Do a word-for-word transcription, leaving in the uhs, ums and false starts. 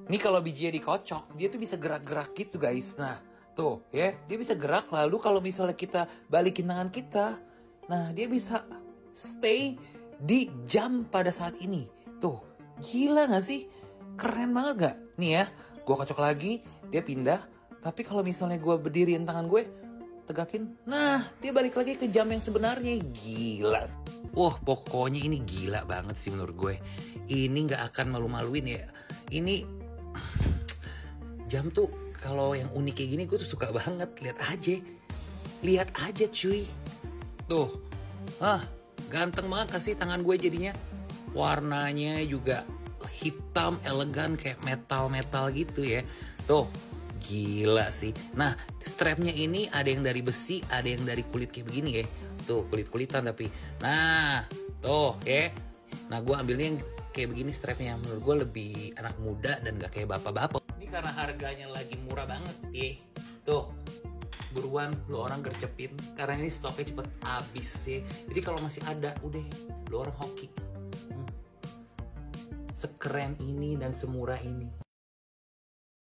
Ini kalau bijinya dikocok, dia tuh bisa gerak-gerak gitu guys. Nah, tuh ya, dia bisa gerak. Lalu kalau misalnya kita balikin tangan kita, nah dia bisa stay di jam pada saat ini. Tuh, gila gak sih? Keren banget gak? Nih ya, gue kocok lagi, dia pindah. Tapi kalau misalnya gue berdiriin tangan gue, tegakin, nah dia balik lagi ke jam yang sebenarnya. Gila. Wah, pokoknya ini gila banget sih menurut gue. Ini gak akan malu-maluin ya. Ini jam tuh kalau yang unik kayak gini gue tuh suka banget. Lihat aja. Lihat aja cuy. Tuh. Ah, ganteng banget kasih tangan gue jadinya. Warnanya juga hitam, elegan kayak metal-metal gitu ya. Tuh. Gila sih. Nah, strapnya ini ada yang dari besi, ada yang dari kulit kayak begini ya. Tuh, kulit-kulitan tapi. Nah, tuh ya. Nah, gue ambilnya yang kayak begini strapnya. Menurut gue lebih anak muda dan gak kayak bapak-bapak. Ini karena harganya lagi murah banget ya. Tuh, buruan lu orang gercepin. Karena ini stoknya cepet habis sih. Jadi kalau masih ada, udah lu orang hoki. Hmm. Sekeren ini dan semurah ini.